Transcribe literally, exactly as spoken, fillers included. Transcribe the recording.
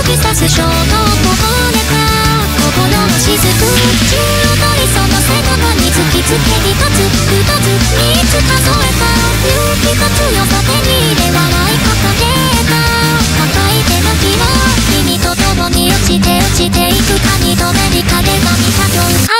指さす衝動も惚れた心の雫中を取りその背中に突きつけ一つ二つ三つ数えた勇気と強さ手に入れ笑い掲げた抱いて泣きは君と共に落ちて落ちていくかに止めに風が見た今日